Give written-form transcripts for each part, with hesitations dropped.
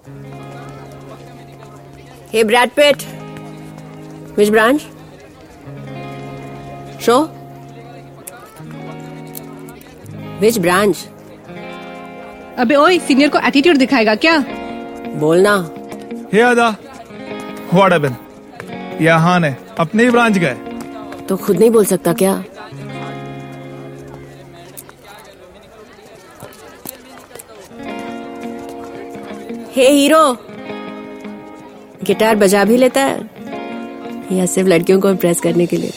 Hey Brad Pitt, which branch? Show? Which branch? अबे ओए, senior को एटीट्यूड दिखाएगा क्या? बोलना। हे आदा, व्हाट हैपेंड? यहाँ ने अपने ही ब्रांच गए तो खुद नहीं बोल सकता क्या? हे हीरो, गिटार बजा भी लेता है या सिर्फ लड़कियों को इम्प्रेस करने के लिए?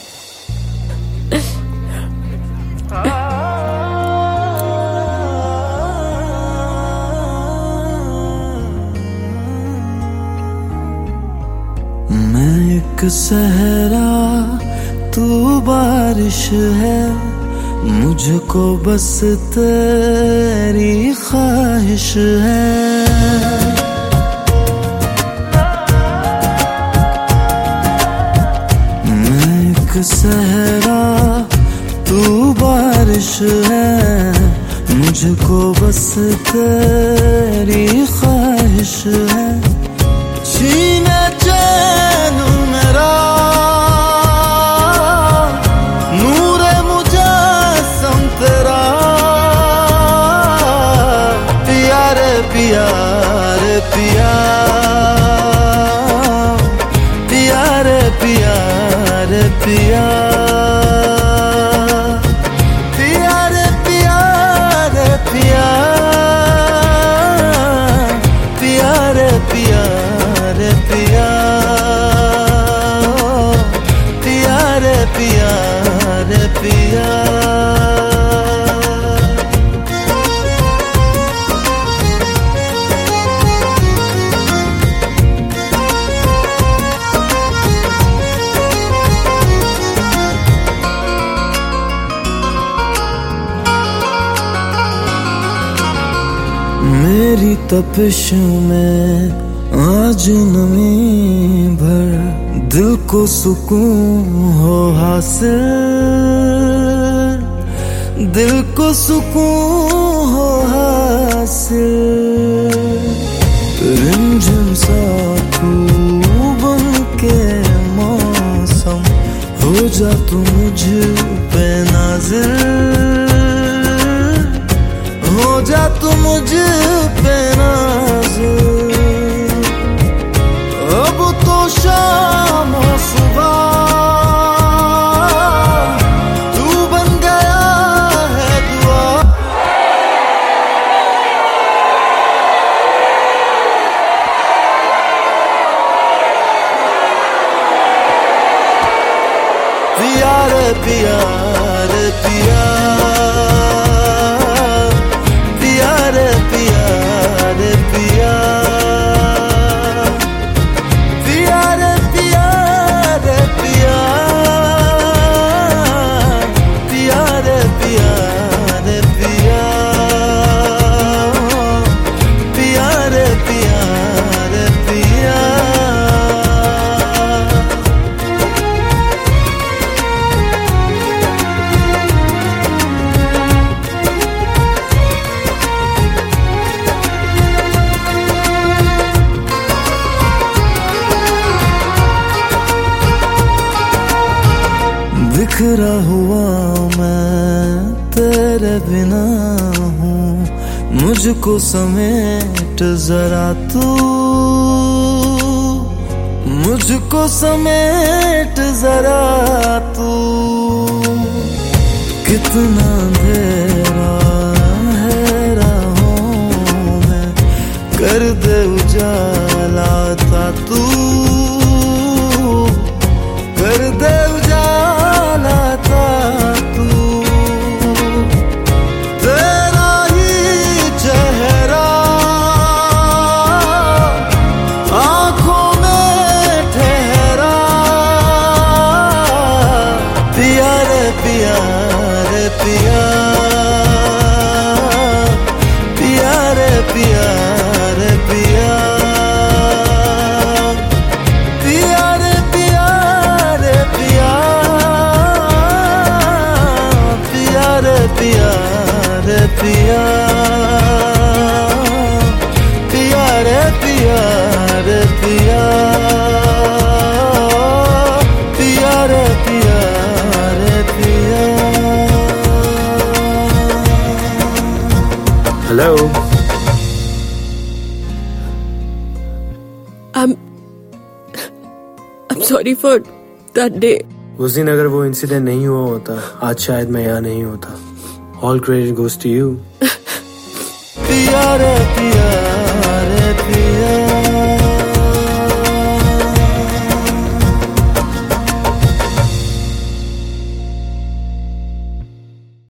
मैं एक सहरा, तू बारिश है, मुझको बस तेरी ख्वाहिश है। सहरा तू बारिश है, मुझको बस तेरी ख्वाहिश है। सीने चैन मेरा, नूरे मुजस्सम तेरा, पिया रे पिया रे पिया, पिया रे पिया रे पिया, पिया रे पिया रे पिया, पिया रे पिया रे पिया, पिया रे पिया रे पिया। मेरी तपिश में आज नमी भर, दिल को सुकून हो हासिल, दिल को सुकून हो हासिल। रिमझिम सा तू बन के मौसम, हो जा तू मुझ पे नाज़िल, हो जा तू मुझ पे नाज़िल। अब तो शाम हो सुबह, तू बन गया है दुआ। पिया रे पिया रे पिया, पिया रे पिया रे पिया, पिया रे पिया रे पिया, पिया रे पिया रे पिया, पिया रे पिया रे पिया। बिखरा हुआ मैं तेरे बिना हूँ, मुझको समेट जरा तू, मुझको समेट जरा तू। कितना अंधेरा है राहों में, कर दे उजाला था तू, कर दे उजाला था तू। तेरा ही चेहरा आंखों में ठहरा, पिया रे पिया रे पिया, पिया रे पिया रे पिया, पिया रे पिया रे पिया, पिया रे पिया रे पिया, पिया रे पिया। I'm sorry for that day. उस दिन अगर वो इंसिडेंट नहीं हुआ होता, आज शायद मैं यहाँ नहीं होता. All credit goes to you. पिया रे